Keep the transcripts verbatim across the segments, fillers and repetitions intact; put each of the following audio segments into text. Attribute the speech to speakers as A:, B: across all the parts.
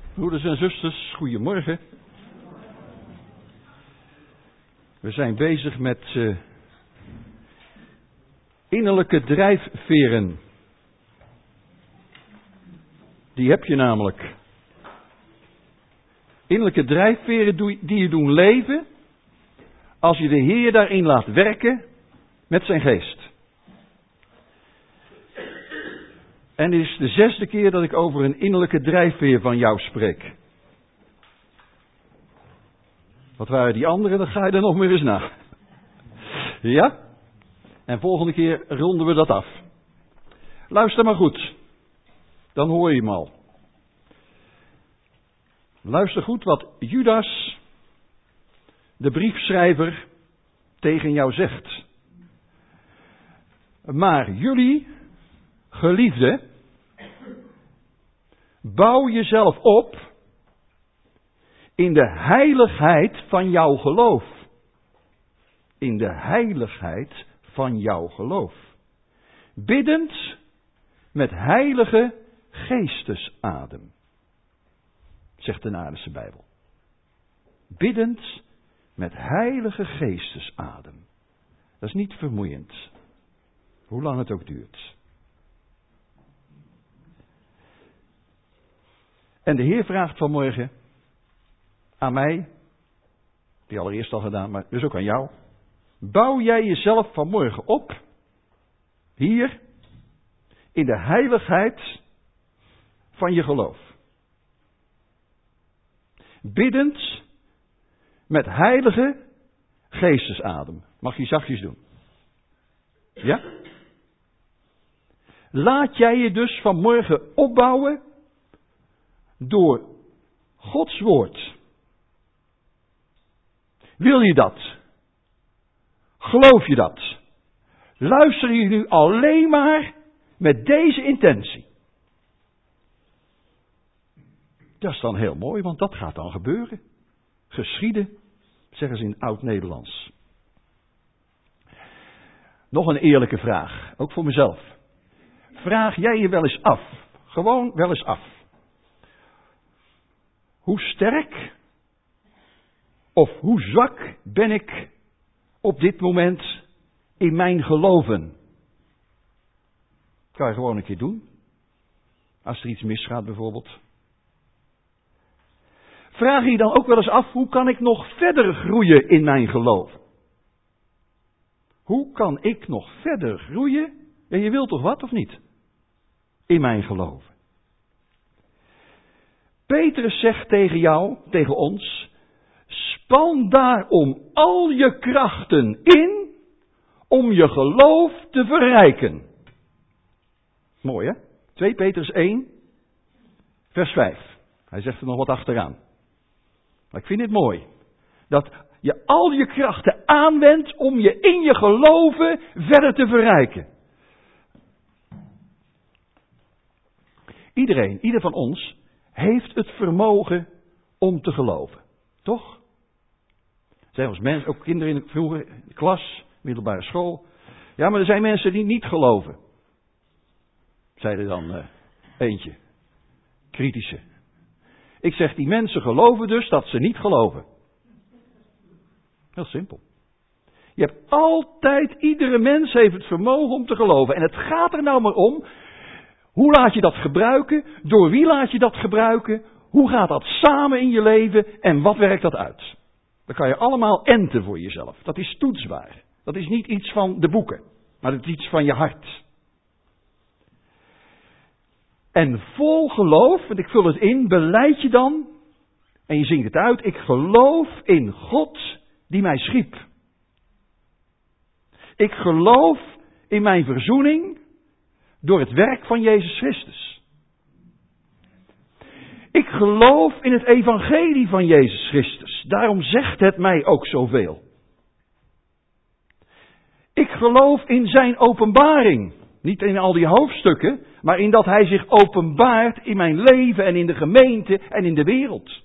A: Broeders en zusters, goedemorgen. We zijn bezig met uh, innerlijke drijfveren. Die heb je namelijk. Innerlijke drijfveren die je doen leven als je de Heer daarin laat werken met zijn geest. En dit is de zesde keer dat ik over een innerlijke drijfveer van jou spreek. Wat waren die anderen? Dan ga je er nog meer eens na. Ja? En volgende keer ronden we dat af. Luister maar goed. Dan hoor je hem al. Luister goed wat Judas, de briefschrijver, tegen jou zegt. Maar jullie, geliefden, bouw jezelf op in de heiligheid van jouw geloof. In de heiligheid van jouw geloof. Biddend met heilige geestesadem. Zegt de Naardense Bijbel. Biddend met heilige geestesadem. Dat is niet vermoeiend. Hoe lang het ook duurt. En de Heer vraagt vanmorgen aan mij, die allereerst al gedaan, maar dus ook aan jou. Bouw jij jezelf vanmorgen op, hier, in de heiligheid van je geloof. Biddend met heilige geestesadem. Mag je zachtjes doen? Ja? Laat jij je dus vanmorgen opbouwen door Gods woord. Wil je dat? Geloof je dat? Luister je nu alleen maar met deze intentie? Dat is dan heel mooi, want dat gaat dan gebeuren. Geschieden, zeggen ze in Oud-Nederlands. Nog een eerlijke vraag, ook voor mezelf. Vraag jij je wel eens af, gewoon wel eens af. Hoe sterk of hoe zwak ben ik op dit moment in mijn geloven? Kan je gewoon een keer doen. Als er iets misgaat bijvoorbeeld. Vraag je dan ook wel eens af, hoe kan ik nog verder groeien in mijn geloof? Hoe kan ik nog verder groeien? Ja, je wilt toch wat of niet? In mijn geloof. Petrus zegt tegen jou, tegen ons, span daarom al je krachten in om je geloof te verrijken. Mooi hè? twee Petrus één, vers vijf. Hij zegt er nog wat achteraan. Maar ik vind het mooi. Dat je al je krachten aanwendt om je in je geloven verder te verrijken. Iedereen, ieder van ons heeft het vermogen om te geloven. Toch? Zijn ons mensen, ook kinderen in de, vroeger, in de klas, middelbare school. Ja, maar er zijn mensen die niet geloven. Zei er dan uh, eentje. Kritische. Ik zeg, die mensen geloven dus dat ze niet geloven. Heel simpel. Je hebt altijd, iedere mens heeft het vermogen om te geloven. En het gaat er nou maar om, hoe laat je dat gebruiken? Door wie laat je dat gebruiken? Hoe gaat dat samen in je leven? En wat werkt dat uit? Dan kan je allemaal enten voor jezelf. Dat is toetsbaar. Dat is niet iets van de boeken, maar dat is iets van je hart. En vol geloof, want ik vul het in, belijd je dan, en je zingt het uit, ik geloof in God die mij schiep. Ik geloof in mijn verzoening door het werk van Jezus Christus. Ik geloof in het evangelie van Jezus Christus. Daarom zegt het mij ook zoveel. Ik geloof in zijn openbaring. Niet in al die hoofdstukken, maar in dat hij zich openbaart in mijn leven en in de gemeente en in de wereld.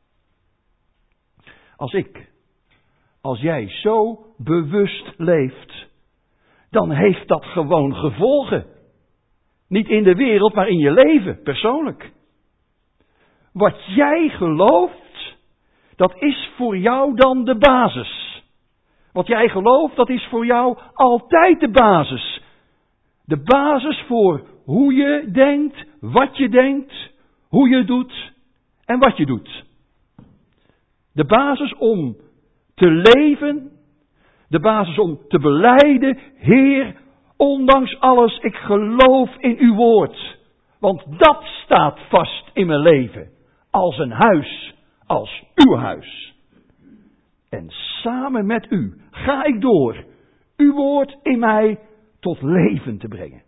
A: Als ik, als jij zo bewust leeft, dan heeft dat gewoon gevolgen. Niet in de wereld, maar in je leven, persoonlijk. wat jij gelooft, dat is voor jou dan de basis. Wat jij gelooft, dat is voor jou altijd de basis. De basis voor hoe je denkt, wat je denkt, hoe je doet en wat je doet. De basis om te leven, de basis om te belijden, Heer, ondanks alles, ik geloof in uw woord. Want dat staat vast in mijn leven, als een huis, als uw huis. En samen met u ga ik door, uw woord in mij tot leven te brengen.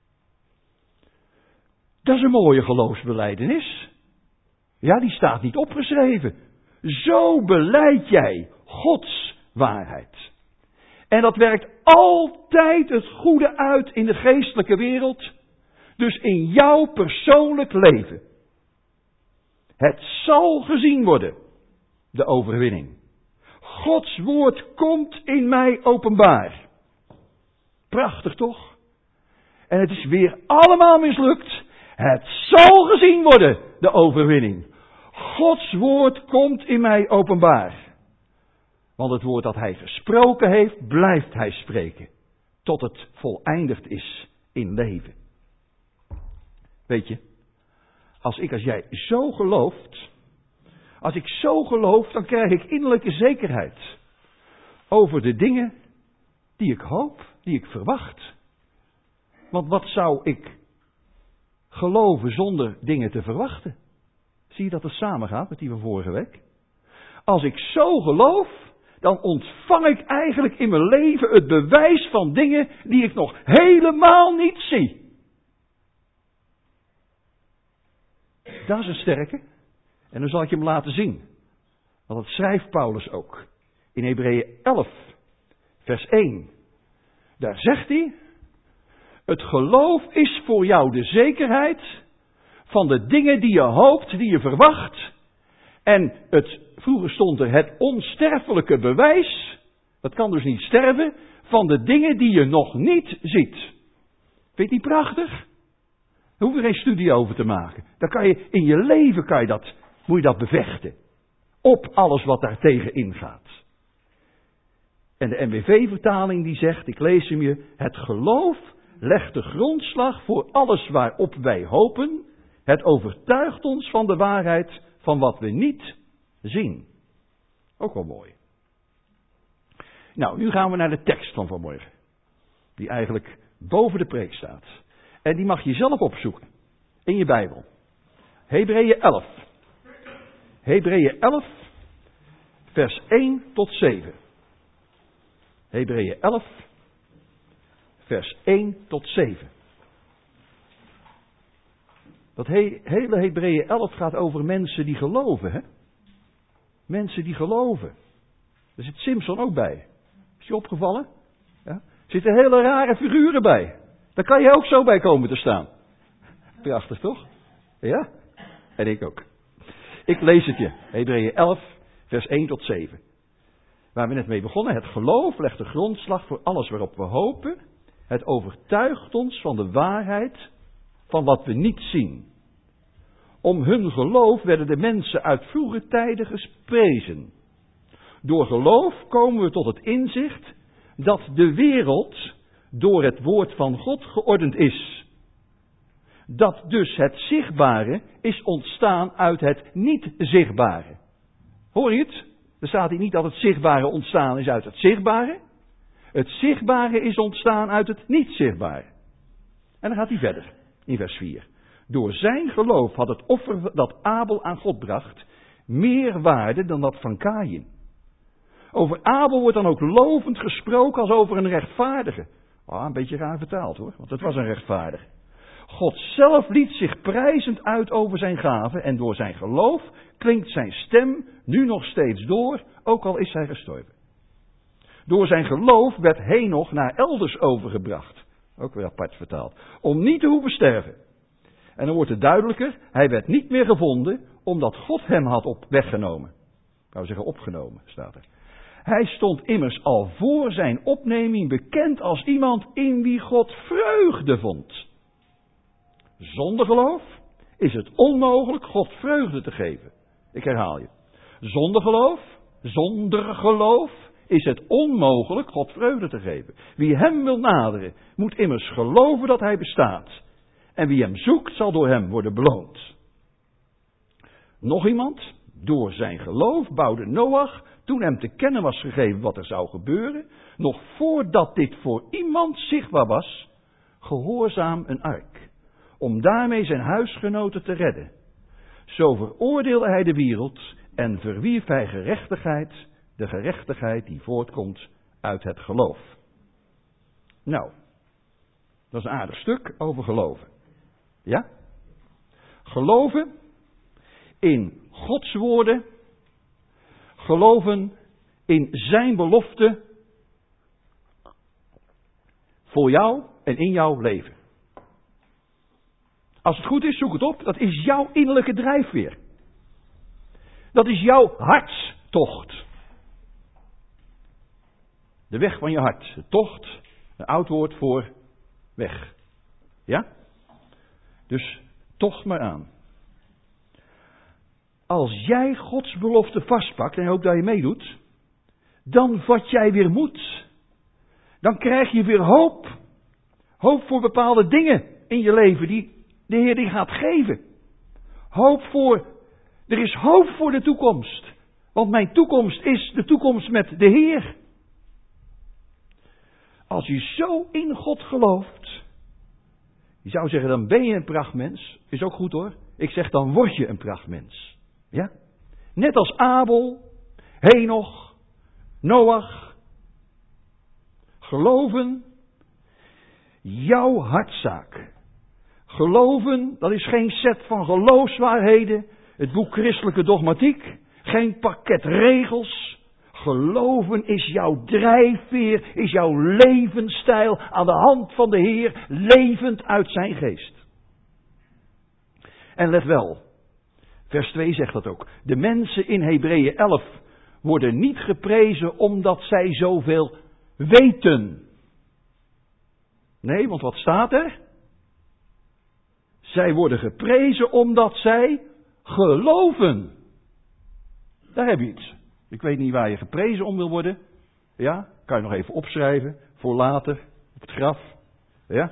A: Dat is een mooie geloofsbelijdenis. Ja, die staat niet opgeschreven. Zo belijd jij Gods waarheid. En dat werkt altijd het goede uit in de geestelijke wereld. Dus in jouw persoonlijk leven. Het zal gezien worden, de overwinning. Gods woord komt in mij openbaar. Prachtig toch? En het is weer allemaal mislukt. Het zal gezien worden, de overwinning. Gods woord komt in mij openbaar. Want het woord dat hij gesproken heeft, blijft hij spreken. Tot het voleindigd is in leven. Weet je, als ik als jij zo gelooft, als ik zo geloof, dan krijg ik innerlijke zekerheid over de dingen die ik hoop, die ik verwacht. Want wat zou ik geloven zonder dingen te verwachten? Zie je dat het samengaat met die van vorige week? Als ik zo geloof, dan ontvang ik eigenlijk in mijn leven het bewijs van dingen die ik nog helemaal niet zie. Dat is een sterke. En dan zal ik je hem laten zien. Want dat schrijft Paulus ook. In Hebreeën elf, vers één. Daar zegt hij: het geloof is voor jou de zekerheid van de dingen die je hoopt, die je verwacht. En het, vroeger stond er het onsterfelijke bewijs, dat kan dus niet sterven, van de dingen die je nog niet ziet. Vind je het niet prachtig? Daar hoef je geen studie over te maken. Dan kan je in je leven kan je dat, moet je dat bevechten. Op alles wat daar tegen ingaat. En de N B V-vertaling die zegt, ik lees hem je, het geloof legt de grondslag voor alles waarop wij hopen. Het overtuigt ons van de waarheid van wat we niet zien. Ook wel mooi. Nou, nu gaan we naar de tekst van vanmorgen. Die eigenlijk boven de preek staat. En die mag je zelf opzoeken. In je Bijbel. Hebreeën elf. Hebreeën elf. Vers één tot zeven. Hebreeën elf. Vers één tot zeven. Dat he, hele Hebreeën elf gaat over mensen die geloven, hè? Mensen die geloven. Daar zit Simson ook bij. Is je opgevallen? Ja? Er zitten hele rare figuren bij. Daar kan je ook zo bij komen te staan. Prachtig toch? Ja? En ik ook. Ik lees het je. Hebreeën elf, vers één tot zeven. Waar we net mee begonnen. Het geloof legt de grondslag voor alles waarop we hopen. Het overtuigt ons van de waarheid van wat we niet zien. Om hun geloof werden de mensen uit vroege tijden gesprezen. Door geloof komen we tot het inzicht dat de wereld door het woord van God geordend is. Dat dus het zichtbare is ontstaan uit het niet zichtbare. Hoor je het? Er staat hier niet dat het zichtbare ontstaan is uit het zichtbare. Het zichtbare is ontstaan uit het niet zichtbare. En dan gaat hij verder, in vers vier. Door zijn geloof had het offer dat Abel aan God bracht meer waarde dan dat van Kaïn. Over Abel wordt dan ook lovend gesproken als over een rechtvaardige. Oh, een beetje raar vertaald hoor, want het was een rechtvaardige. God zelf liet zich prijzend uit over zijn gaven en door zijn geloof klinkt zijn stem nu nog steeds door, ook al is hij gestorven. Door zijn geloof werd Henoch naar elders overgebracht, ook weer apart vertaald, om niet te hoeven sterven. En dan wordt het duidelijker, hij werd niet meer gevonden omdat God hem had op weggenomen. Ik wou zeggen opgenomen, staat er. Hij stond immers al voor zijn opneming bekend als iemand in wie God vreugde vond. Zonder geloof is het onmogelijk God vreugde te geven. Ik herhaal je. Zonder geloof, zonder geloof is het onmogelijk God vreugde te geven. Wie hem wil naderen, moet immers geloven dat hij bestaat. En wie hem zoekt, zal door hem worden beloond. Nog iemand, door zijn geloof bouwde Noach, toen hem te kennen was gegeven wat er zou gebeuren, nog voordat dit voor iemand zichtbaar was, gehoorzaam een ark, om daarmee zijn huisgenoten te redden. Zo veroordeelde hij de wereld en verwierf hij gerechtigheid, de gerechtigheid die voortkomt uit het geloof. Nou, dat is een aardig stuk over geloven. Ja? Geloven in Gods woorden, geloven in zijn belofte voor jou en in jouw leven. Als het goed is, zoek het op. Dat is jouw innerlijke drijfveer. Dat is jouw hartstocht. De weg van je hart. De tocht, een oud woord voor weg. Ja? Dus tocht maar aan. Als jij Gods belofte vastpakt, en ik hoop dat je meedoet, dan vat jij weer moed. Dan krijg je weer hoop. Hoop voor bepaalde dingen in je leven die de Heer die gaat geven. Hoop voor, er is hoop voor de toekomst. Want mijn toekomst is de toekomst met de Heer. Als je zo in God gelooft, je zou zeggen, dan ben je een prachtmens. Is ook goed hoor. Ik zeg, dan word je een prachtmens. Ja? Net als Abel, Henoch, Noach. Geloven, jouw hartzaak. Geloven, dat is geen set van geloofswaarheden. Het boek Christelijke Dogmatiek. Geen pakket regels. Geloven is jouw drijfveer, is jouw levensstijl aan de hand van de Heer, levend uit zijn geest. En let wel, vers twee zegt dat ook. De mensen in Hebreeën elf worden niet geprezen omdat zij zoveel weten. Nee, want wat staat er? Zij worden geprezen omdat zij geloven. Daar heb je iets. Ik weet niet waar je geprezen om wil worden. Ja, kan je nog even opschrijven voor later op het graf. Ja.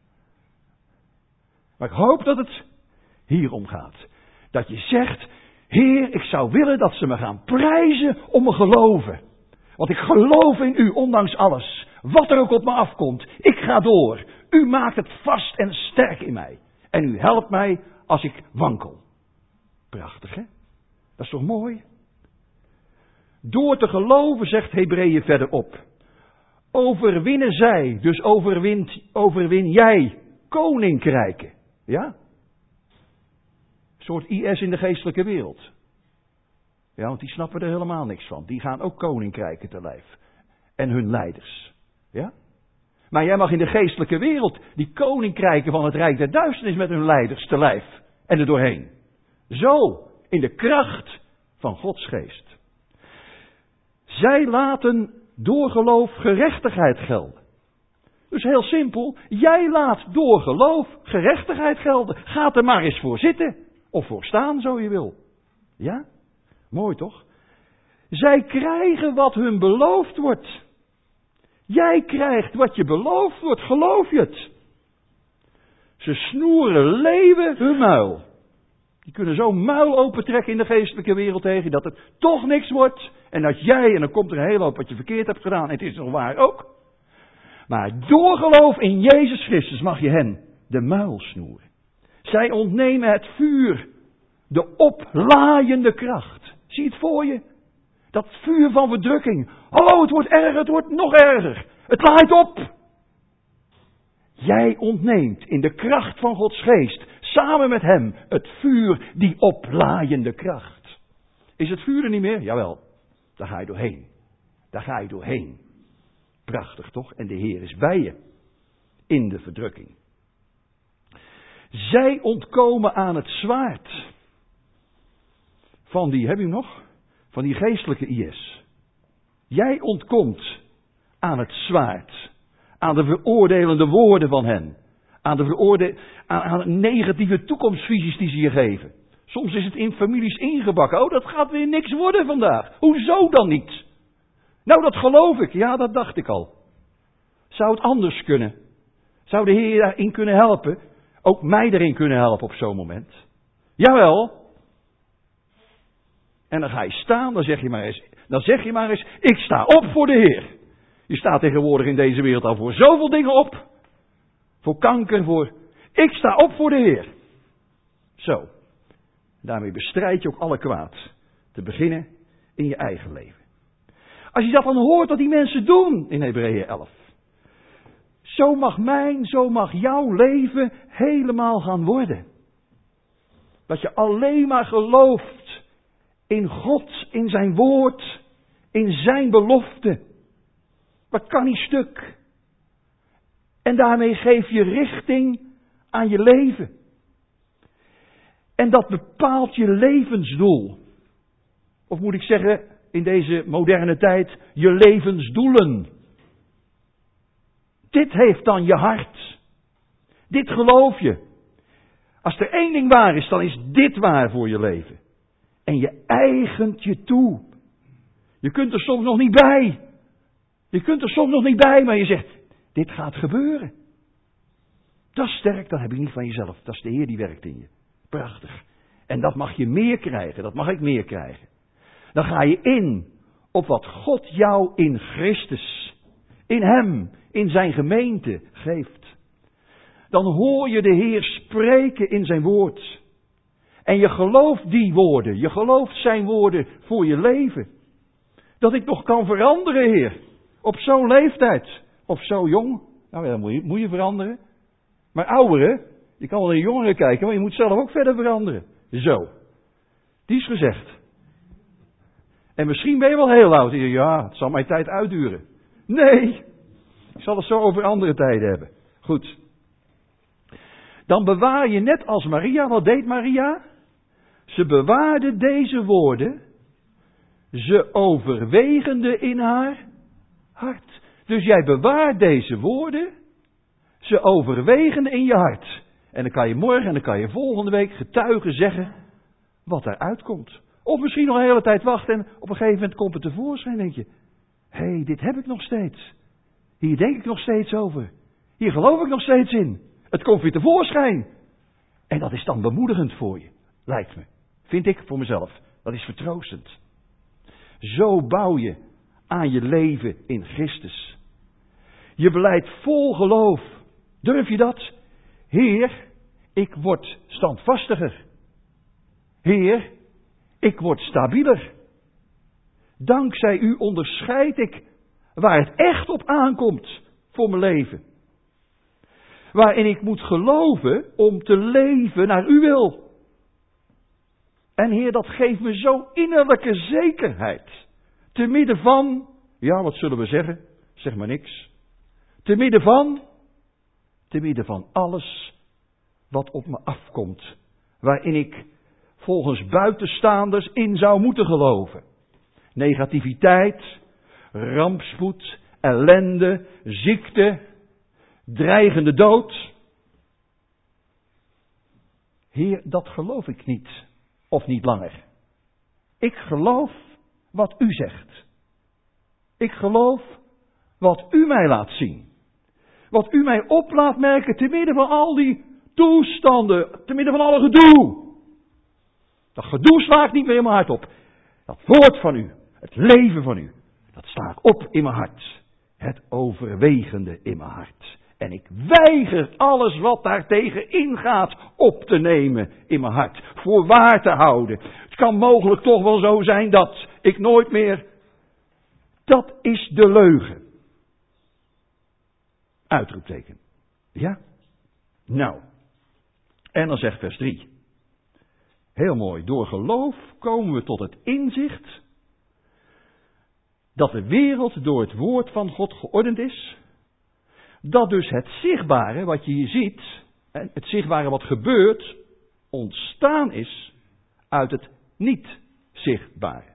A: Maar ik hoop dat het hierom gaat. Dat je zegt, Heer, ik zou willen dat ze me gaan prijzen om me geloven. Want ik geloof in u, ondanks alles. Wat er ook op me afkomt. Ik ga door. U maakt het vast en sterk in mij. En u helpt mij als ik wankel. Prachtig, hè? Dat is toch mooi? Door te geloven, zegt Hebreeën verderop. Overwinnen zij, dus overwint, overwin jij koninkrijken. Ja? Een soort I S in de geestelijke wereld. Ja, want die snappen er helemaal niks van. Die gaan ook koninkrijken te lijf. En hun leiders. Ja? Maar jij mag in de geestelijke wereld die koninkrijken van het Rijk der Duisternis met hun leiders te lijf. En er doorheen. Zo, in de kracht van Gods geest. Zij laten door geloof gerechtigheid gelden. Dus heel simpel, jij laat door geloof gerechtigheid gelden. Ga er maar eens voor zitten. Of voor staan, zo je wil. Ja? Mooi toch? Zij krijgen wat hun beloofd wordt. Jij krijgt wat je beloofd wordt, geloof je het? Ze snoeren leeuwen hun muil. Die kunnen zo'n muil opentrekken in de geestelijke wereld tegen je, dat het toch niks wordt. En dat jij, en dan komt er een hele hoop wat je verkeerd hebt gedaan, en het is nog waar ook. Maar door geloof in Jezus Christus mag je hen de muil snoeren. Zij ontnemen het vuur, de oplaaiende kracht. Zie je het voor je? Dat vuur van verdrukking. Oh, het wordt erger, het wordt nog erger. Het laait op. Jij ontneemt in de kracht van Gods geest, samen met hem, het vuur, die oplaaiende kracht. Is het vuur er niet meer? Jawel, daar ga je doorheen. Daar ga je doorheen. Prachtig toch? En de Heer is bij je. In de verdrukking. Zij ontkomen aan het zwaard. Van die, heb je hem nog? Van die geestelijke I S. Jij ontkomt aan het zwaard. Aan de veroordelende woorden van hen. Aan de veroorde, aan, aan negatieve toekomstvisies die ze je geven. Soms is het in families ingebakken. Oh, dat gaat weer niks worden vandaag. Hoezo dan niet? Nou, dat geloof ik. Ja, dat dacht ik al. Zou het anders kunnen? Zou de Heer daarin kunnen helpen? Ook mij erin kunnen helpen op zo'n moment? Jawel. En dan ga je staan, dan zeg je maar eens, dan zeg je maar eens, ik sta op voor de Heer. Je staat tegenwoordig in deze wereld al voor zoveel dingen op. Voor kanker, voor... Ik sta op voor de Heer. Zo. Daarmee bestrijd je ook alle kwaad. Te beginnen in je eigen leven. Als je dat dan hoort wat die mensen doen in Hebreeën elf. Zo mag mijn, zo mag jouw leven helemaal gaan worden. Dat je alleen maar gelooft in God, in zijn woord, in zijn belofte. Dat kan niet stuk. En daarmee geef je richting aan je leven. En dat bepaalt je levensdoel. Of moet ik zeggen, in deze moderne tijd, je levensdoelen. Dit heeft dan je hart. Dit geloof je. Als er één ding waar is, dan is dit waar voor je leven. En je eigent je toe. Je kunt er soms nog niet bij. Je kunt er soms nog niet bij, maar je zegt, dit gaat gebeuren. Dat is sterk, dat heb je niet van jezelf. Dat is de Heer die werkt in je. Prachtig. En dat mag je meer krijgen, dat mag ik meer krijgen. Dan ga je in op wat God jou in Christus, in Hem, in zijn gemeente geeft. Dan hoor je de Heer spreken in zijn woord. En je gelooft die woorden, je gelooft zijn woorden voor je leven. Dat ik nog kan veranderen, Heer. Op zo'n leeftijd. Of zo jong. Nou ja, dan moet je, moet je veranderen. Maar ouderen, je kan wel naar jongeren kijken, maar je moet zelf ook verder veranderen. Zo. Die is gezegd. En misschien ben je wel heel oud. En je, ja, het zal mijn tijd uitduren. Nee. Ik zal het zo over andere tijden hebben. Goed. Dan bewaar je net als Maria. Wat deed Maria? Ze bewaarde deze woorden. Ze overwegende in haar hart. Dus jij bewaart deze woorden. Ze overwegende in je hart. En dan kan je morgen en dan kan je volgende week getuigen zeggen wat eruit komt. Of misschien nog een hele tijd wachten en op een gegeven moment komt het tevoorschijn. Denk je, hé, hey, dit heb ik nog steeds. Hier denk ik nog steeds over. Hier geloof ik nog steeds in. Het komt weer tevoorschijn. En dat is dan bemoedigend voor je, lijkt me. Vind ik voor mezelf. Dat is vertroostend. Zo bouw je aan je leven in Christus. Je beleid vol geloof. Durf je dat? Heer, ik word standvastiger. Heer, ik word stabieler. Dankzij u onderscheid ik waar het echt op aankomt voor mijn leven. Waarin ik moet geloven om te leven naar uw wil. En Heer, dat geeft me zo'n innerlijke zekerheid. Te midden van, ja, wat zullen we zeggen? Zeg maar niks. Te midden van, te midden van alles wat op me afkomt. Waarin ik volgens buitenstaanders in zou moeten geloven. Negativiteit, rampspoed, ellende, ziekte, dreigende dood. Heer, dat geloof ik niet. Of niet langer. Ik geloof wat u zegt. Ik geloof wat u mij laat zien. Wat u mij op laat merken te midden van al die toestanden. Te midden van alle gedoe. Dat gedoe slaat niet meer in mijn hart op. Dat woord van u. Het leven van u. Dat slaat op in mijn hart. Het overwegende in mijn hart. En ik weiger alles wat daartegen ingaat op te nemen in mijn hart. Voor waar te houden. Het kan mogelijk toch wel zo zijn dat ik nooit meer... Dat is de leugen. Uitroepteken. Ja? Nou. En dan zegt vers drie. Heel mooi. Door geloof komen we tot het inzicht dat de wereld door het woord van God geordend is. Dat dus het zichtbare wat je hier ziet, het zichtbare wat gebeurt, ontstaan is uit het niet zichtbare.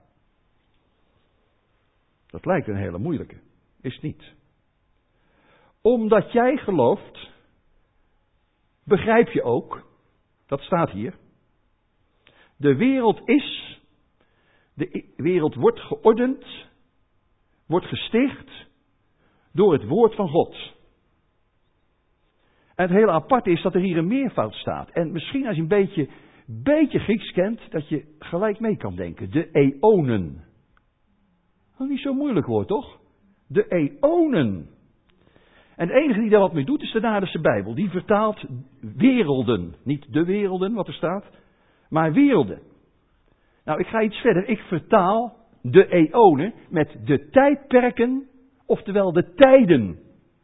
A: Dat lijkt een hele moeilijke. Is niet. Omdat jij gelooft begrijp je ook, dat staat hier, de wereld is, de wereld wordt geordend, wordt gesticht door het woord van God. En het hele aparte is dat er hier een meervoud staat. En misschien als je een beetje, beetje Grieks kent, dat je gelijk mee kan denken. De eonen. Dat is niet zo moeilijk woord, toch? De eonen. En de enige die daar wat mee doet is de Naardense Bijbel. Die vertaalt werelden. Niet de werelden, wat er staat, maar werelden. Nou, ik ga iets verder. Ik vertaal de eonen met de tijdperken, oftewel de tijden.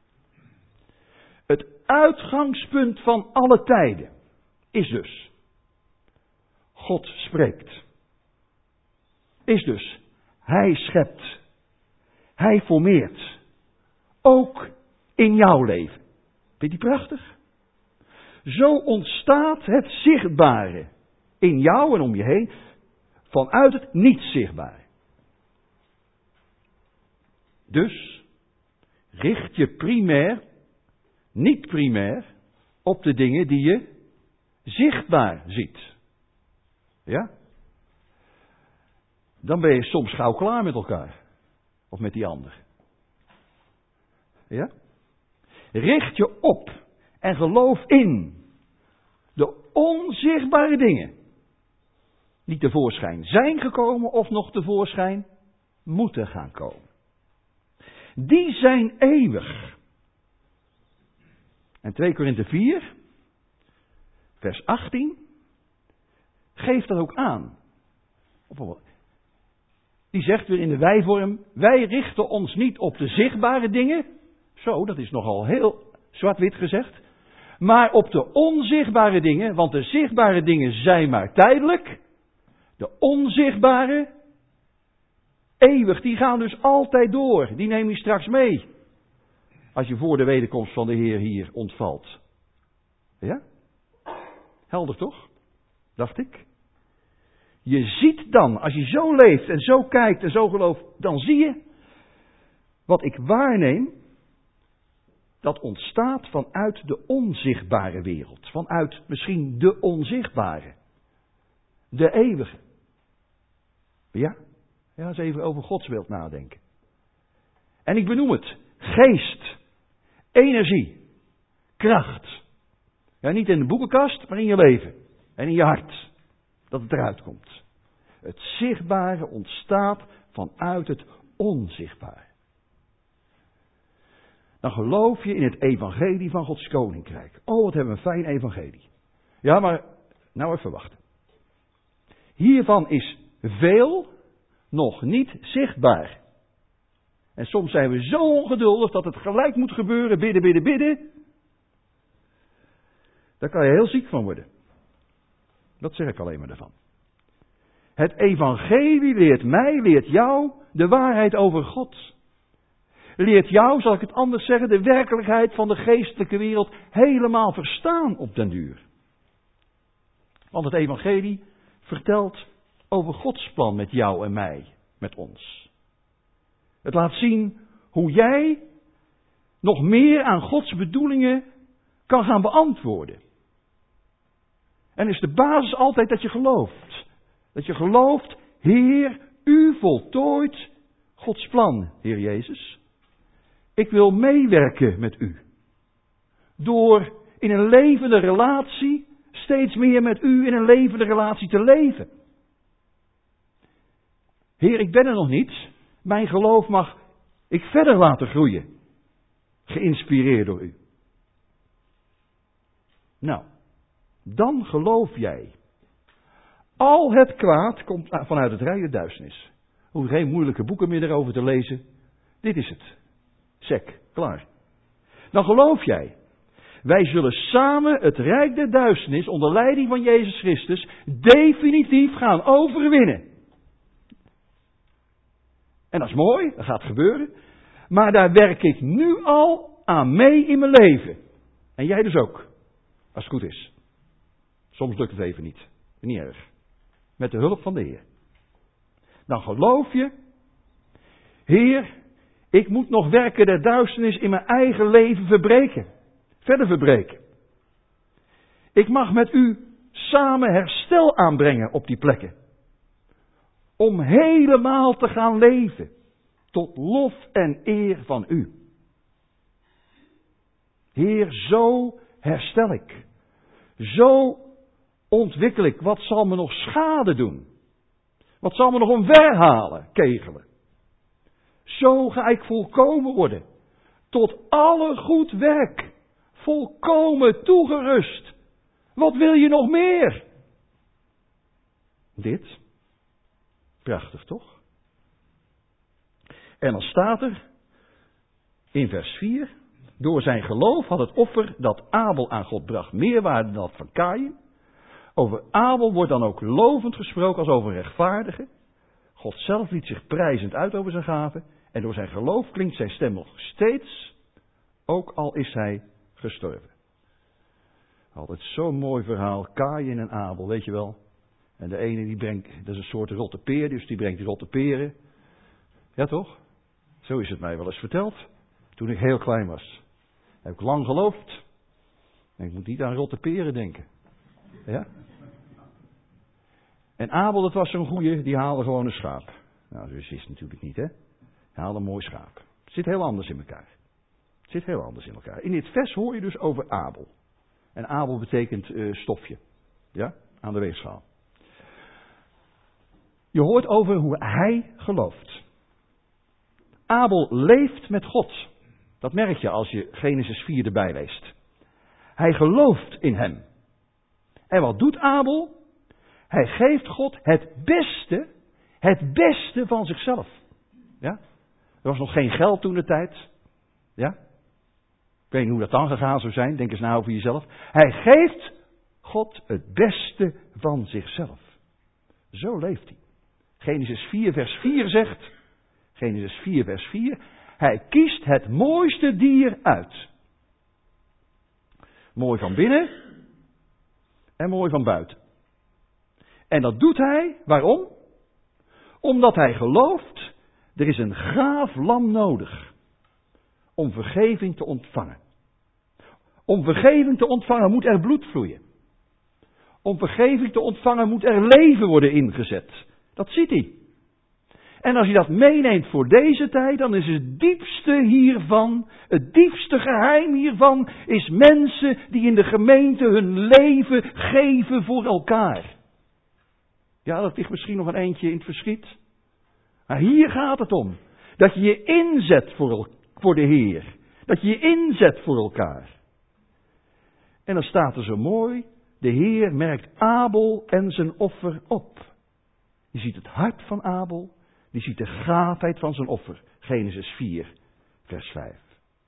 A: Het uitgangspunt van alle tijden is dus God spreekt. Is dus Hij schept. Hij formeert. Ook in jouw leven. Vind je die prachtig? Zo ontstaat het zichtbare in jou en om je heen vanuit het niet zichtbare. Dus richt je primair, niet primair, op de dingen die je zichtbaar ziet. Ja? Dan ben je soms gauw klaar met elkaar. Of met die ander. Ja? Richt je op en geloof in de onzichtbare dingen. Die tevoorschijn zijn gekomen of nog tevoorschijn moeten gaan komen. Die zijn eeuwig. En twee Korinthe vier, vers achttien, geeft dat ook aan. Die zegt weer in de wijvorm, wij richten ons niet op de zichtbare dingen. Zo, dat is nogal heel zwart-wit gezegd. Maar op de onzichtbare dingen, want de zichtbare dingen zijn maar tijdelijk. De onzichtbare, eeuwig, die gaan dus altijd door. Die neem je straks mee. Als je voor de wederkomst van de Heer hier ontvalt. Ja? Helder toch? Dacht ik. Je ziet dan, als je zo leeft en zo kijkt en zo gelooft, dan zie je wat ik waarneem. Dat ontstaat vanuit de onzichtbare wereld. Vanuit misschien de onzichtbare. De eeuwige. Ja? Ja, eens even over Godsbeeld nadenken. En ik benoem het. Geest. Energie. Kracht. Ja, niet in de boekenkast, maar in je leven. En in je hart. Dat het eruit komt. Het zichtbare ontstaat vanuit het onzichtbare. Dan geloof je in het evangelie van Gods koninkrijk. Oh, wat hebben we een fijn evangelie. Ja, maar nou even wachten. Hiervan is veel nog niet zichtbaar. En soms zijn we zo ongeduldig dat het gelijk moet gebeuren, bidden, bidden, bidden. Daar kan je heel ziek van worden. Dat zeg ik alleen maar ervan. Het evangelie leert mij, leert jou de waarheid over God. Leert jou, zal ik het anders zeggen, de werkelijkheid van de geestelijke wereld helemaal verstaan op den duur. Want het evangelie vertelt over Gods plan met jou en mij, met ons. Het laat zien hoe jij nog meer aan Gods bedoelingen kan gaan beantwoorden. En is de basis altijd dat je gelooft. Dat je gelooft, Heer, u voltooit Gods plan, Heer Jezus. Ik wil meewerken met u. Door in een levende relatie, steeds meer met u in een levende relatie te leven. Heer, ik ben er nog niet. Mijn geloof mag ik verder laten groeien. Geïnspireerd door u. Nou, dan geloof jij. Al het kwaad komt vanuit het rijk der duisternis. Hoef geen moeilijke boeken meer erover te lezen. Dit is het. Sek, klaar. Dan geloof jij. Wij zullen samen het rijk der duisternis onder leiding van Jezus Christus definitief gaan overwinnen. En dat is mooi, dat gaat gebeuren. Maar daar werk ik nu al aan mee in mijn leven. En jij dus ook. Als het goed is. Soms lukt het even niet. Niet erg. Met de hulp van de Heer. Dan geloof je. Heer, ik moet nog werken der duisternis in mijn eigen leven verbreken. Verder verbreken. Ik mag met u samen herstel aanbrengen op die plekken. Om helemaal te gaan leven. Tot lof en eer van u. Heer, zo herstel ik. Zo ontwikkel ik. Wat zal me nog schade doen? Wat zal me nog omverhalen, kegelen? Zo ga ik volkomen worden. Tot alle goed werk. Volkomen toegerust. Wat wil je nog meer? Dit. Prachtig toch? En dan staat er in vers vier. Door zijn geloof had het offer dat Abel aan God bracht meerwaarde dan dat van Kaïn. Over Abel wordt dan ook lovend gesproken als over een rechtvaardige. God zelf liet zich prijzend uit over zijn gaven. En door zijn geloof klinkt zijn stem nog steeds. Ook al is hij gestorven. Altijd zo'n mooi verhaal. Kaïn en Abel, weet je wel. En de ene die brengt, dat is een soort rotte peer, dus die brengt die rotte peren. Ja toch? Zo is het mij wel eens verteld. Toen ik heel klein was. Heb ik lang geloofd. En ik moet niet aan rotte peren denken. Ja? En Abel, dat was zo'n goeie, die haalde gewoon een schaap. Nou, zo is het natuurlijk niet, hè. Hij haalde een mooi schaap. Het zit heel anders in elkaar. Het zit heel anders in elkaar. In dit vers hoor je dus over Abel. En Abel betekent uh, stofje. Ja? Aan de weegschaal. Je hoort over hoe hij gelooft. Abel leeft met God. Dat merk je als je Genesis vier erbij leest. Hij gelooft in hem. En wat doet Abel? Hij geeft God het beste, het beste van zichzelf. Ja? Er was nog geen geld toen de tijd. Ja? Ik weet niet hoe dat dan gegaan zou zijn. Denk eens na over jezelf. Hij geeft God het beste van zichzelf. Zo leeft hij. Genesis vier vers vier zegt. Genesis vier vers vier. Hij kiest het mooiste dier uit. Mooi van binnen. En mooi van buiten. En dat doet hij, waarom? Omdat hij gelooft, er is een gaaf lam nodig. Om vergeving te ontvangen. Om vergeving te ontvangen moet er bloed vloeien. Om vergeving te ontvangen moet er leven worden ingezet. Dat ziet hij. En als je dat meeneemt voor deze tijd, dan is het diepste hiervan, het diepste geheim hiervan, is mensen die in de gemeente hun leven geven voor elkaar. Ja, dat ligt misschien nog een eentje in het verschiet. Maar hier gaat het om. Dat je je inzet voor, voor de Heer. Dat je je inzet voor elkaar. En dan staat er zo mooi, de Heer merkt Abel en zijn offer op. Je ziet het hart van Abel. Die ziet de gaafheid van zijn offer. Genesis vier, vers vijf.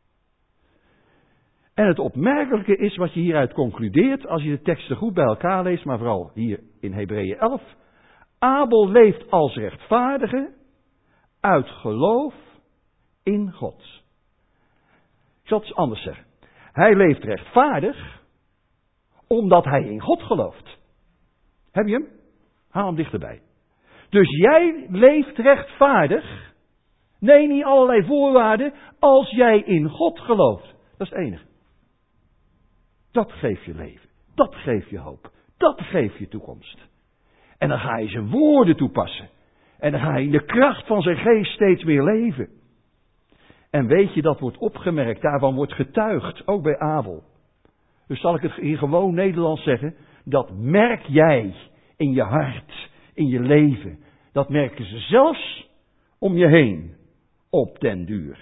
A: En het opmerkelijke is wat je hieruit concludeert, als je de teksten goed bij elkaar leest, maar vooral hier in Hebreeën elf. Abel leeft als rechtvaardige uit geloof in God. Ik zal het eens anders zeggen. Hij leeft rechtvaardig omdat hij in God gelooft. Heb je hem? Haal hem dichterbij. Dus jij leeft rechtvaardig. Nee, niet allerlei voorwaarden. Als jij in God gelooft. Dat is het enige. Dat geeft je leven. Dat geeft je hoop. Dat geeft je toekomst. En dan ga je zijn woorden toepassen. En dan ga je in de kracht van zijn geest steeds meer leven. En weet je, dat wordt opgemerkt. Daarvan wordt getuigd. Ook bij Abel. Dus zal ik het in gewoon Nederlands zeggen. Dat merk jij in je hart. In je leven. Dat merken ze zelfs om je heen. Op den duur.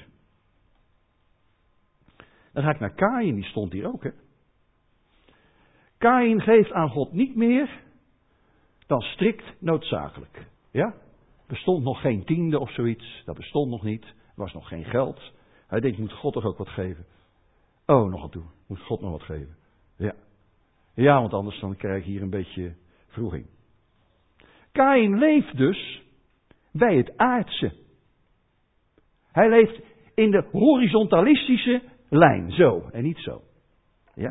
A: Dan ga ik naar Kaïn. Die stond hier ook, hè. Kaïn geeft aan God niet meer dan strikt noodzakelijk. Ja? Bestond nog geen tiende of zoiets. Dat bestond nog niet. Er was nog geen geld. Hij denkt, moet God toch ook wat geven? Oh, nog aan toe. Moet God nog wat geven? Ja. Ja, want anders dan krijg ik hier een beetje vroeging. Kaïn leeft dus bij het aardse. Hij leeft in de horizontalistische lijn. Zo en niet zo. Ja?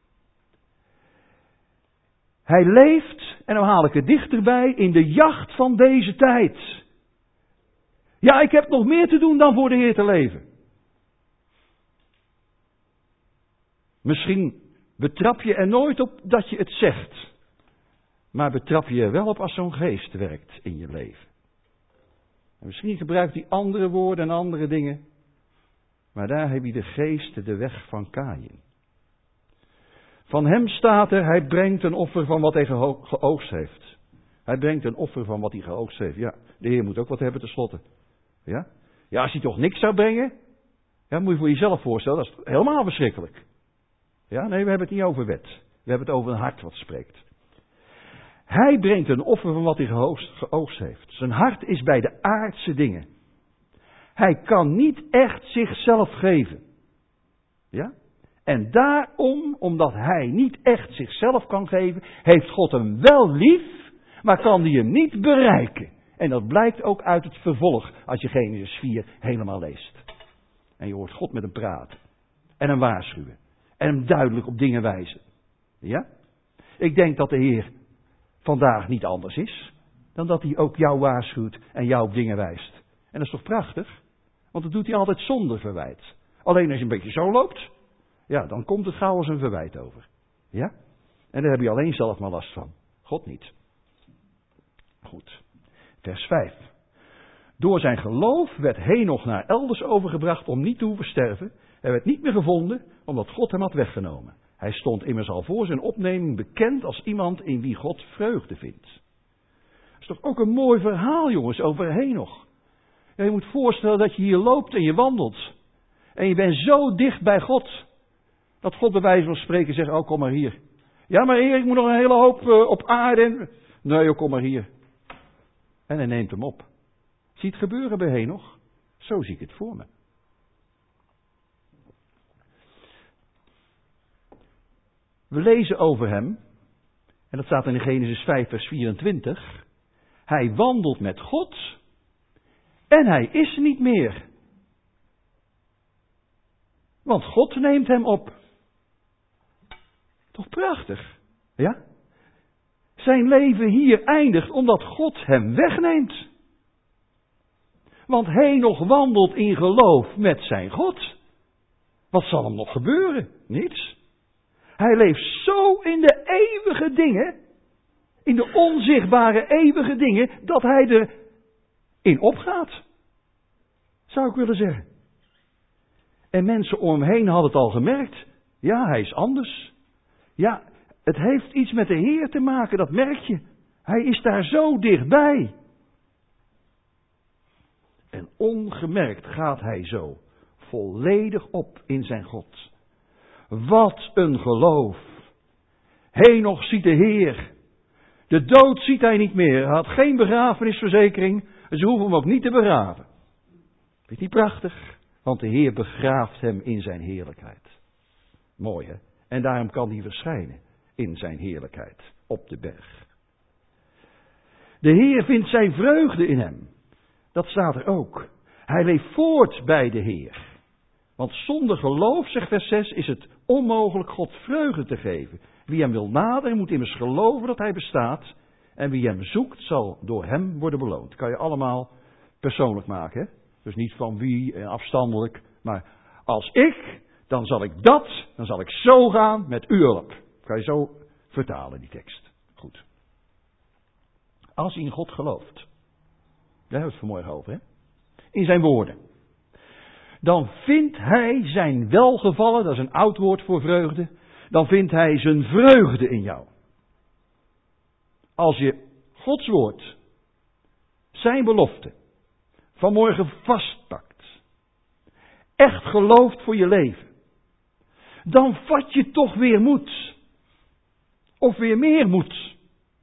A: Hij leeft, en dan haal ik het dichterbij, in de jacht van deze tijd. Ja, ik heb nog meer te doen dan voor de Heer te leven. Misschien betrap je er nooit op dat je het zegt. Maar betrap je er wel op als zo'n geest werkt in je leven. En misschien gebruikt hij andere woorden en andere dingen. Maar daar heb je de geest de weg van Kaïn. Van hem staat er, hij brengt een offer van wat hij geho- geoogst heeft. Hij brengt een offer van wat hij geoogst heeft. Ja, de Heer moet ook wat hebben tenslotte. Ja? Ja, als hij toch niks zou brengen, ja, moet je voor jezelf voorstellen, dat is helemaal verschrikkelijk. Ja, nee, we hebben het niet over wet. We hebben het over een hart wat spreekt. Hij brengt een offer van wat hij geoogst, geoogst heeft. Zijn hart is bij de aardse dingen. Hij kan niet echt zichzelf geven. Ja? En daarom, omdat hij niet echt zichzelf kan geven, heeft God hem wel lief, maar kan hij hem niet bereiken. En dat blijkt ook uit het vervolg, als je Genesis vier helemaal leest. En je hoort God met hem praten. En hem waarschuwen. En hem duidelijk op dingen wijzen. Ja? Ik denk dat de Heer vandaag niet anders is, dan dat hij ook jou waarschuwt en jou op dingen wijst. En dat is toch prachtig? Want dat doet hij altijd zonder verwijt. Alleen als je een beetje zo loopt, ja, dan komt het gauw als een verwijt over. Ja? En daar heb je alleen zelf maar last van. God niet. Goed. Vers vijf. Door zijn geloof werd Henoch naar elders overgebracht om niet te hoeven sterven. Hij werd niet meer gevonden, omdat God hem had weggenomen. Hij stond immers al voor zijn opneming bekend als iemand in wie God vreugde vindt. Dat is toch ook een mooi verhaal, jongens, over Henoch. Ja, je moet voorstellen dat je hier loopt en je wandelt. En je bent zo dicht bij God, dat God bij wijze van spreken zegt, oh, kom maar hier. Ja, maar Heer, ik moet nog een hele hoop uh, op aarde. En... Nee, joh, kom maar hier. En hij neemt hem op. Zie het gebeuren bij Henoch? Zo zie ik het voor me. We lezen over hem, en dat staat in Genesis vijf vers vierentwintig. Hij wandelt met God en hij is niet meer. Want God neemt hem op. Toch prachtig, ja? Zijn leven hier eindigt omdat God hem wegneemt. Want Henoch wandelt in geloof met zijn God. Wat zal hem nog gebeuren? Niets. Hij leeft zo in de eeuwige dingen, in de onzichtbare eeuwige dingen, dat hij erin opgaat. Zou ik willen zeggen. En mensen om hem heen hadden het al gemerkt. Ja, hij is anders. Ja, het heeft iets met de Heer te maken, dat merk je. Hij is daar zo dichtbij. En ongemerkt gaat hij zo volledig op in zijn God. Wat een geloof. Henoch ziet de Heer. De dood ziet hij niet meer. Hij had geen begrafenisverzekering. Ze hoeven hem ook niet te begraven. Vind je niet prachtig? Want de Heer begraaft hem in zijn heerlijkheid. Mooi hè? En daarom kan hij verschijnen in zijn heerlijkheid op de berg. De Heer vindt zijn vreugde in hem. Dat staat er ook. Hij leeft voort bij de Heer. Want zonder geloof, zegt vers zes, is het onmogelijk God vreugde te geven. Wie hem wil naderen, moet immers geloven dat hij bestaat. En wie hem zoekt, zal door hem worden beloond. Kan je allemaal persoonlijk maken, hè? Dus niet van wie en afstandelijk. Maar als ik, dan zal ik dat, dan zal ik zo gaan met uw hulp. Kan je zo vertalen, die tekst. Goed. Als hij in God gelooft. Daar hebben we het vanmorgen over, hè? In zijn woorden. Dan vindt hij zijn welgevallen, dat is een oud woord voor vreugde. Dan vindt hij zijn vreugde in jou. Als je Gods woord, zijn belofte, vanmorgen vastpakt. Echt gelooft voor je leven. Dan vat je toch weer moed. Of weer meer moed.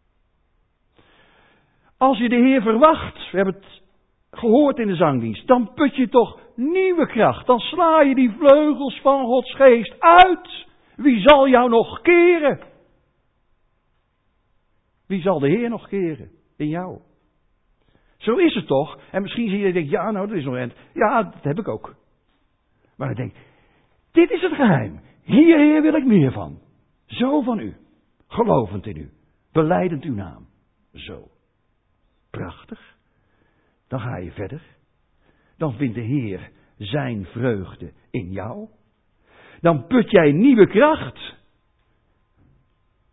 A: Als je de Heer verwacht, we hebben het gehoord in de zangdienst, dan put je toch nieuwe kracht. Dan sla je die vleugels van Gods geest uit. Wie zal jou nog keren? Wie zal de Heer nog keren? In jou. Zo is het toch? En misschien zie je denk, ja nou, dat is nog een. Ja, dat heb ik ook. Maar ik denk, dit is het geheim. Hier, Heer, wil ik meer van. Zo van u. Gelovend in u. Belijdend uw naam. Zo. Prachtig. Dan ga je verder. Dan vindt de Heer zijn vreugde in jou. Dan put jij nieuwe kracht.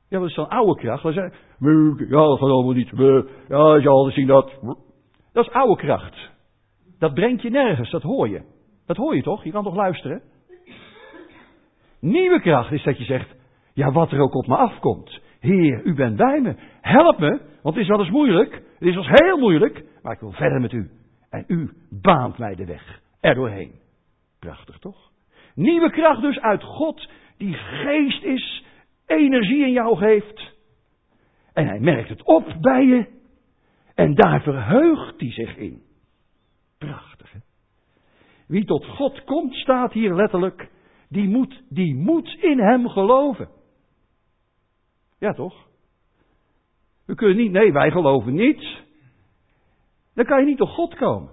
A: Ja, dat is zo'n oude kracht. Dan zei, ja, dat gaat allemaal niet. Ja, je al zien dat. Dat is oude kracht. Dat brengt je nergens, dat hoor je. Dat hoor je toch? Je kan toch luisteren? Nieuwe kracht is dat je zegt, ja, wat er ook op me afkomt. Heer, u bent bij me. Help me, want het is wel eens moeilijk. Het is wel eens heel moeilijk, maar ik wil verder met u. En u baant mij de weg er doorheen. Prachtig, toch? Nieuwe kracht dus uit God, die geest is, energie in jou geeft. En hij merkt het op bij je. En daar verheugt hij zich in. Prachtig, hè? Wie tot God komt, staat hier letterlijk, die moet, die moet in hem geloven. Ja, toch? We kunnen niet, nee, wij geloven niet. Dan kan je niet tot God komen.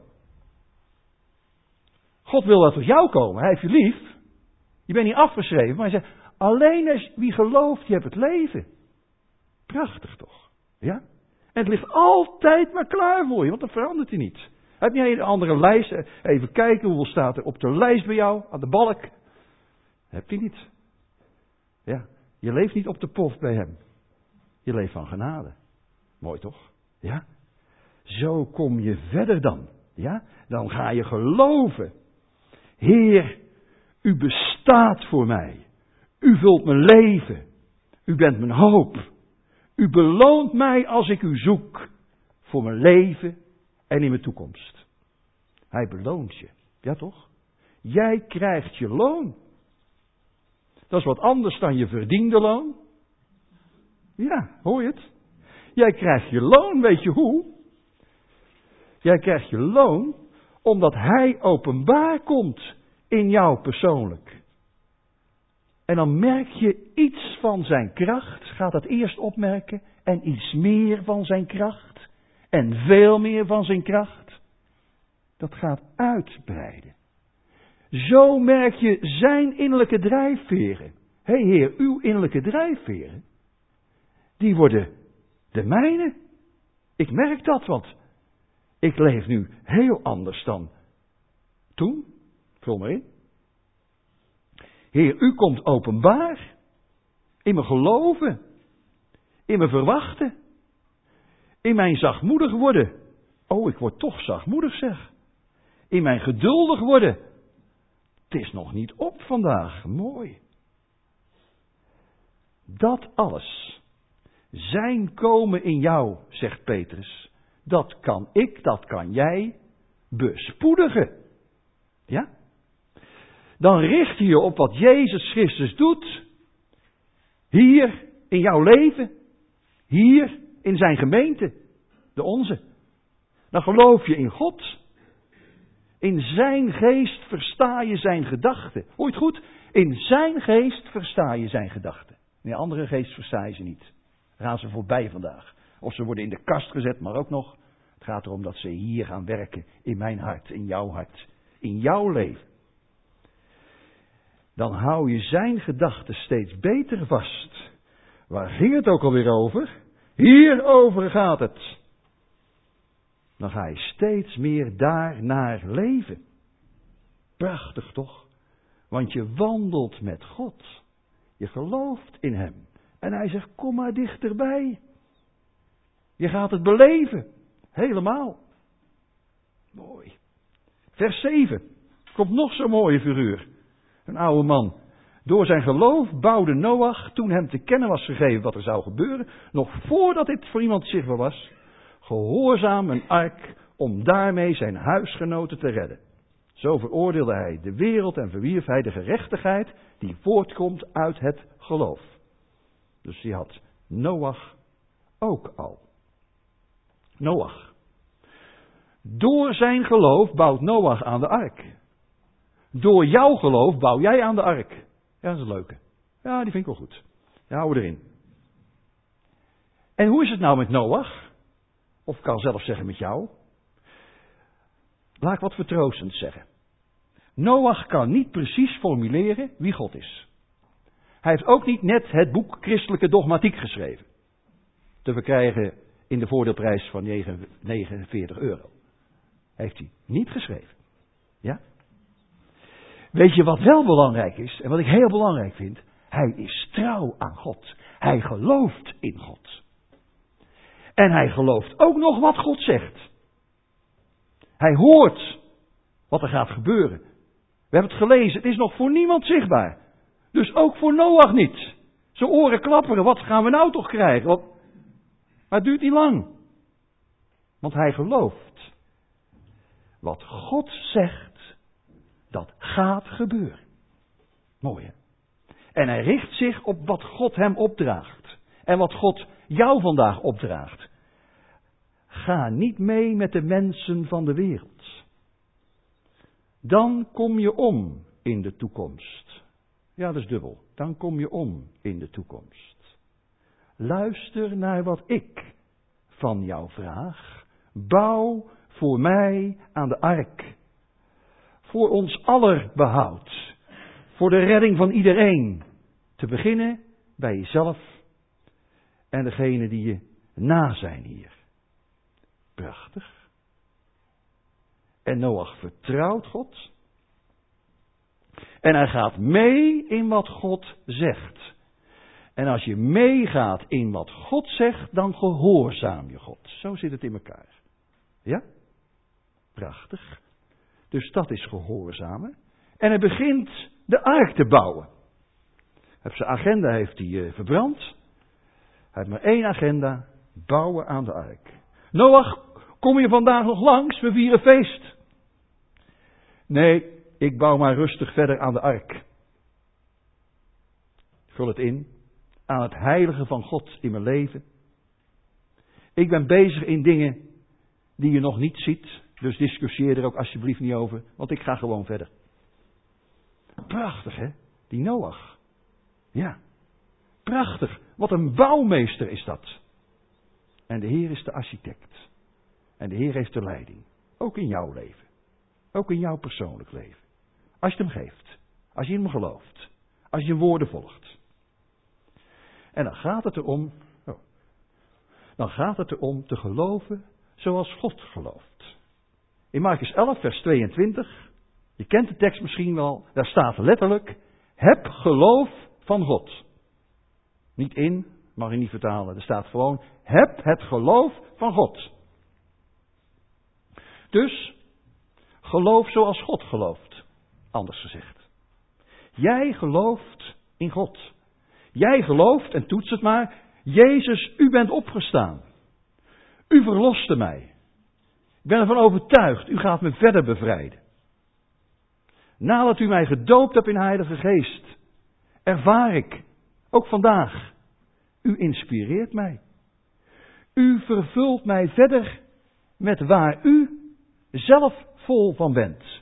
A: God wil wel tot jou komen, hij heeft je lief. Je bent niet afgeschreven, maar hij zegt, alleen als wie gelooft, je hebt het leven. Prachtig toch? Ja? En het ligt altijd maar klaar voor je, want dat verandert hij niet. Heb jij een andere lijst? Even kijken, hoeveel staat er op de lijst bij jou, aan de balk? Heb je niet. Ja, je leeft niet op de pof bij hem. Je leeft van genade. Mooi toch? Ja? Zo kom je verder dan. Ja? Dan ga je geloven. Heer, u bestaat voor mij. U vult mijn leven. U bent mijn hoop. U beloont mij als ik u zoek. Voor mijn leven en in mijn toekomst. Hij beloont je. Ja toch? Jij krijgt je loon. Dat is wat anders dan je verdiende loon. Ja, hoor je het? Jij krijgt je loon, weet je hoe? Jij krijgt je loon omdat hij openbaar komt in jou persoonlijk. En dan merk je iets van zijn kracht, gaat dat eerst opmerken, en iets meer van zijn kracht, en veel meer van zijn kracht. Dat gaat uitbreiden. Zo merk je zijn innerlijke drijfveren. Hé hey Heer, uw innerlijke drijfveren, die worden de mijne. Ik merk dat, want ik leef nu heel anders dan toen. Vul maar in. Heer, u komt openbaar in mijn geloven, in mijn verwachten, in mijn zachtmoedig worden. Oh, ik word toch zachtmoedig, zeg. In mijn geduldig worden. Het is nog niet op vandaag. Mooi. Dat alles, zijn komen in jou, zegt Petrus, dat kan ik, dat kan jij bespoedigen. Ja? Dan richt je je op wat Jezus Christus doet, hier in jouw leven, hier in zijn gemeente, de onze. Dan geloof je in God. In zijn geest versta je zijn gedachten. Hoor je het goed? In zijn geest versta je zijn gedachten. In een andere geest versta je ze niet. Daar gaan ze voorbij vandaag. Of ze worden in de kast gezet, maar ook nog. Het gaat erom dat ze hier gaan werken. In mijn hart, in jouw hart. In jouw leven. Dan hou je zijn gedachten steeds beter vast. Waar ging het ook alweer over? Hierover gaat het. Dan ga je steeds meer daarnaar leven. Prachtig toch? Want je wandelt met God. Je gelooft in hem. En hij zegt, kom maar dichterbij. Je gaat het beleven. Helemaal. Mooi. Vers zeven. Komt nog zo'n mooie figuur. Een oude man. Door zijn geloof bouwde Noach, toen hem te kennen was gegeven wat er zou gebeuren, nog voordat dit voor iemand zichtbaar was, gehoorzaam een ark om daarmee zijn huisgenoten te redden. Zo veroordeelde hij de wereld en verwierf hij de gerechtigheid die voortkomt uit het geloof. Dus die had Noach ook al. Noach. Door zijn geloof bouwt Noach aan de ark. Door jouw geloof bouw jij aan de ark. Ja, dat is een leuke. Ja, die vind ik wel goed. Ja, hou erin. En hoe is het nou met Noach? Of ik kan zelf zeggen met jou. Laat ik wat vertroostend zeggen. Noach kan niet precies formuleren wie God is. Hij heeft ook niet net het boek Christelijke Dogmatiek geschreven. Te verkrijgen in de voordeelprijs van negenenveertig euro. Heeft hij niet geschreven. Ja? Weet je wat wel belangrijk is, en wat ik heel belangrijk vind? Hij is trouw aan God. Hij gelooft in God. En hij gelooft ook nog wat God zegt. Hij hoort wat er gaat gebeuren. We hebben het gelezen, het is nog voor niemand zichtbaar. Dus ook voor Noach niet. Zijn oren klapperen, wat gaan we nou toch krijgen? Wat... Maar het duurt niet lang. Want hij gelooft. Wat God zegt, dat gaat gebeuren. Mooi hè? En hij richt zich op wat God hem opdraagt. En wat God jou vandaag opdraagt. Ga niet mee met de mensen van de wereld. Dan kom je om in de toekomst. Ja, dat is dubbel. Dan kom je om in de toekomst. Luister naar wat ik van jou vraag. Bouw voor mij aan de ark. Voor ons aller behoud. Voor de redding van iedereen. Te beginnen bij jezelf en degene die je na zijn hier. Prachtig. En Noach vertrouwt God. En hij gaat mee in wat God zegt. En als je meegaat in wat God zegt, dan gehoorzaam je God. Zo zit het in elkaar. Ja? Prachtig. Dus dat is gehoorzamen. En hij begint de ark te bouwen. Zijn agenda heeft hij uh, verbrand. Hij heeft maar één agenda. Bouwen aan de ark. Noach, kom je vandaag nog langs? We vieren feest. Nee, ik bouw maar rustig verder aan de ark. Vul het in. Aan het heilige van God in mijn leven. Ik ben bezig in dingen die je nog niet ziet. Dus discussieer er ook alsjeblieft niet over. Want ik ga gewoon verder. Prachtig hè, die Noach. Ja, prachtig. Wat een bouwmeester is dat. En de Heer is de architect. En de Heer heeft de leiding. Ook in jouw leven. Ook in jouw persoonlijk leven. Als je het hem geeft. Als je in hem gelooft. Als je zijn woorden volgt. En dan gaat het erom. Oh, dan gaat het erom te geloven zoals God gelooft. In Markus elf vers tweeëntwintig. Je kent de tekst misschien wel. Daar staat letterlijk. Heb geloof van God. Niet in, mag je niet vertalen. Er staat gewoon. Heb het geloof van God. Dus. Geloof zoals God gelooft. Anders gezegd. Jij gelooft in God. Jij gelooft, en toets het maar. Jezus, u bent opgestaan. U verloste mij. Ik ben ervan overtuigd. U gaat me verder bevrijden. Nadat u mij gedoopt hebt in Heilige Geest. Ervaar ik. Ook vandaag. U inspireert mij. U vervult mij verder met waar u zelf vol van bent.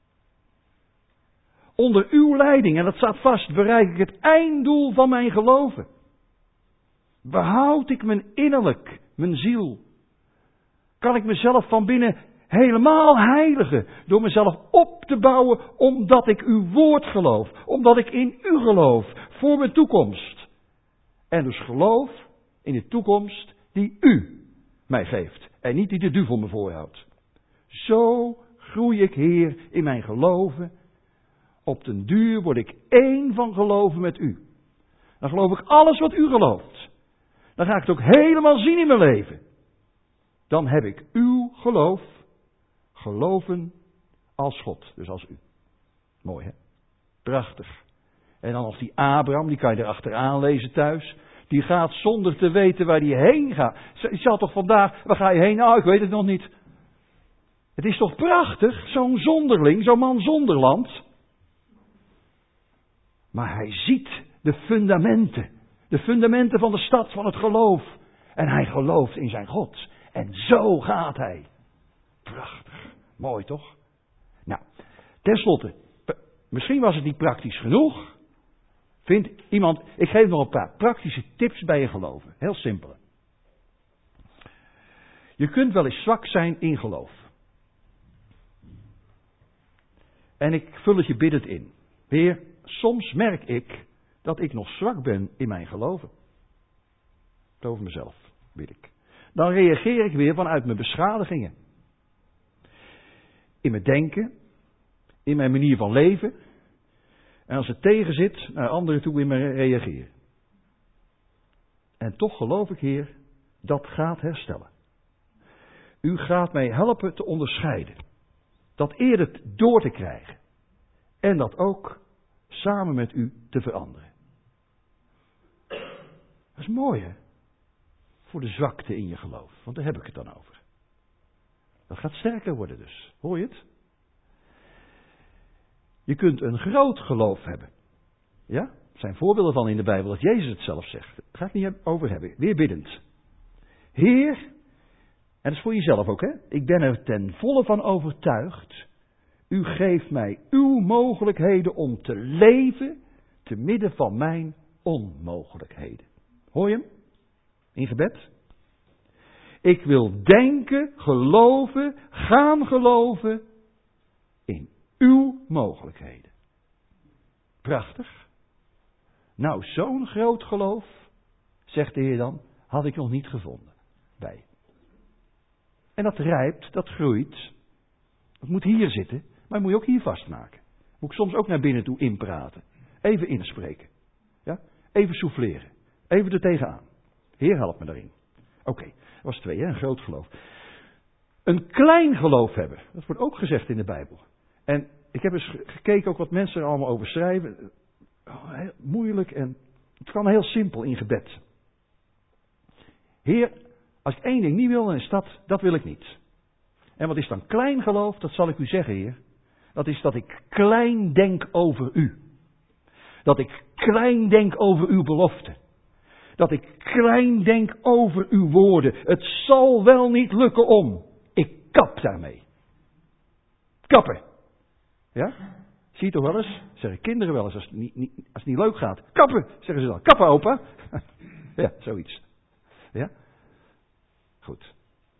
A: Onder uw leiding, en dat staat vast, bereik ik het einddoel van mijn geloven. Behoud ik mijn innerlijk, mijn ziel. Kan ik mezelf van binnen helemaal heiligen. Door mezelf op te bouwen omdat ik uw woord geloof. Omdat ik in u geloof. Voor mijn toekomst. En dus geloof in de toekomst die u mij geeft. En niet die de duivel me voorhoudt. Zo groei ik, Heer, in mijn geloven. Op den duur word ik één van geloven met u. Dan geloof ik alles wat u gelooft. Dan ga ik het ook helemaal zien in mijn leven. Dan heb ik uw geloof. Geloven als God, dus als u. Mooi hè? Prachtig. En dan als die Abraham, die kan je erachteraan lezen thuis. Die gaat zonder te weten waar hij heen gaat. Je zal toch vandaag, waar ga je heen? Nou, ik weet het nog niet. Het is toch prachtig, zo'n zonderling, zo'n man zonder land. Maar hij ziet de fundamenten. De fundamenten van de stad, van het geloof. En hij gelooft in zijn God. En zo gaat hij. Prachtig. Mooi toch? Nou, tenslotte. Misschien was het niet praktisch genoeg. Vindt iemand, ik geef nog een paar praktische tips bij je geloven. Heel simpel. Je kunt wel eens zwak zijn in geloof. En ik vul het je biddend in. Heer, soms merk ik dat ik nog zwak ben in mijn geloven. Over mezelf, bid ik. Dan reageer ik weer vanuit mijn beschadigingen. In mijn denken, in mijn manier van leven. En als het tegen zit, naar anderen toe in mijn reageren. En toch geloof ik, Heer, dat gaat herstellen. U gaat mij helpen te onderscheiden. Dat eerder door te krijgen. En dat ook samen met u te veranderen. Dat is mooi, hè? Voor de zwakte in je geloof. Want daar heb ik het dan over. Dat gaat sterker worden dus. Hoor je het? Je kunt een groot geloof hebben. Ja? Er zijn voorbeelden van in de Bijbel dat Jezus het zelf zegt. Daar ga ik niet over hebben. Weer biddend. Heer, en dat is voor jezelf ook, hè? Ik ben er ten volle van overtuigd. U geeft mij uw mogelijkheden om te leven te midden van mijn onmogelijkheden. Hoor je hem? In gebed. Ik wil denken, geloven, gaan geloven in uw mogelijkheden. Prachtig. Nou, zo'n groot geloof, zegt de Heer dan, had ik nog niet gevonden bij. En dat rijpt, dat groeit. Het moet hier zitten, maar moet je ook hier vastmaken. Moet ik soms ook naar binnen toe inpraten. Even inspreken. Ja? Even souffleren. Even er tegenaan. Heer, help me daarin. Oké, okay, dat was twee, hè? Een groot geloof. Een klein geloof hebben. Dat wordt ook gezegd in de Bijbel. En ik heb eens gekeken ook wat mensen er allemaal over schrijven. Oh, heel moeilijk en het kan heel simpel in gebed. Heer, als ik één ding niet wil, dan is dat, dat wil ik niet. En wat is dan klein geloof? Dat zal ik u zeggen, Heer. Dat is dat ik klein denk over u. Dat ik klein denk over uw belofte. Dat ik klein denk over uw woorden. Het zal wel niet lukken om. Ik kap daarmee. Kappen. Ja? Zie je toch wel eens? Zeggen kinderen wel eens als het niet, niet, als het niet leuk gaat. Kappen, zeggen ze dan. Kappen, opa. Ja, zoiets. Ja? Goed.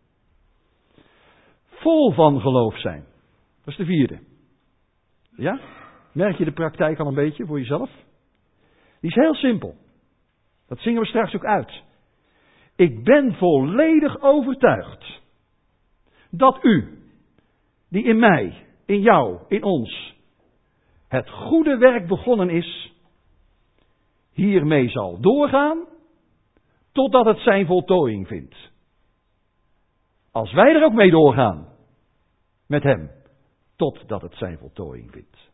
A: Vol van geloof zijn. Dat is de vierde. Ja? Merk je de praktijk al een beetje voor jezelf? Die is heel simpel. Dat zingen we straks ook uit. Ik ben volledig overtuigd dat u, die in mij, in jou, in ons, het goede werk begonnen is, hiermee zal doorgaan, totdat het zijn voltooiing vindt. Als wij er ook mee doorgaan, met hem, totdat het zijn voltooiing vindt.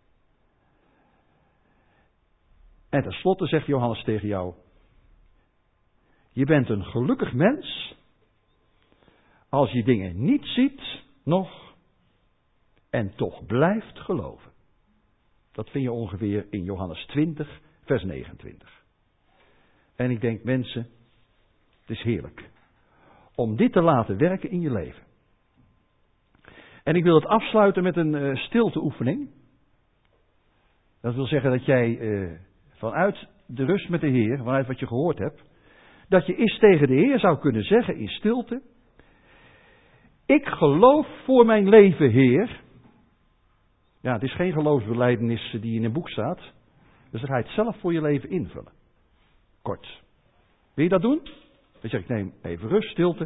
A: En tenslotte zegt Johannes tegen jou, je bent een gelukkig mens als je dingen niet ziet nog en toch blijft geloven. Dat vind je ongeveer in Johannes twintig, vers negenentwintig. En ik denk, mensen, het is heerlijk om dit te laten werken in je leven. En ik wil het afsluiten met een uh, stilteoefening. Dat wil zeggen dat jij uh, vanuit de rust met de Heer, vanuit wat je gehoord hebt, dat je eens tegen de Heer zou kunnen zeggen in stilte, ik geloof voor mijn leven, Heer. Ja, het is geen geloofsbelijdenis die in een boek staat. Dus dan ga je het zelf voor je leven invullen. Kort. Wil je dat doen? Dan zeg ik, neem even rust, stilte.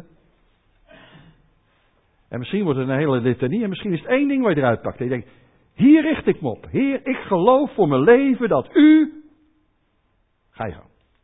A: En misschien wordt het een hele litanie. En misschien is het één ding waar je eruit pakt. En je denkt, hier richt ik me op. Heer, ik geloof voor mijn leven dat u... Ga je gang.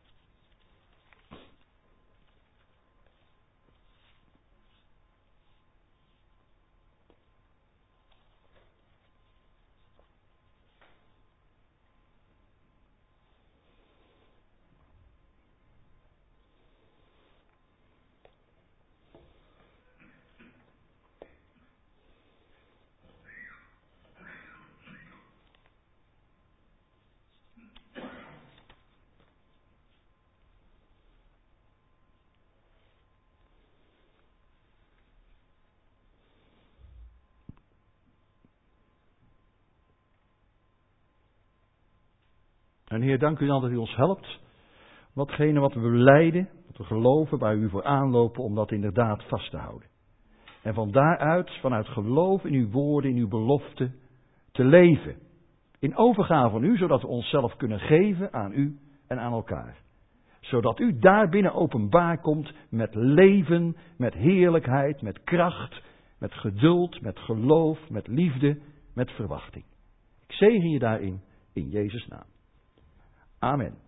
A: En Heer, dank u dan dat u ons helpt. Watgene wat we belijden, wat we geloven, waar u voor aanlopen, om dat inderdaad vast te houden. En van daaruit, vanuit geloof in uw woorden, in uw beloften, te leven. In overgave aan u, zodat we onszelf kunnen geven aan u en aan elkaar. Zodat u daarbinnen openbaar komt met leven, met heerlijkheid, met kracht, met geduld, met geloof, met liefde, met verwachting. Ik zegen je daarin, in Jezus' naam. Amen.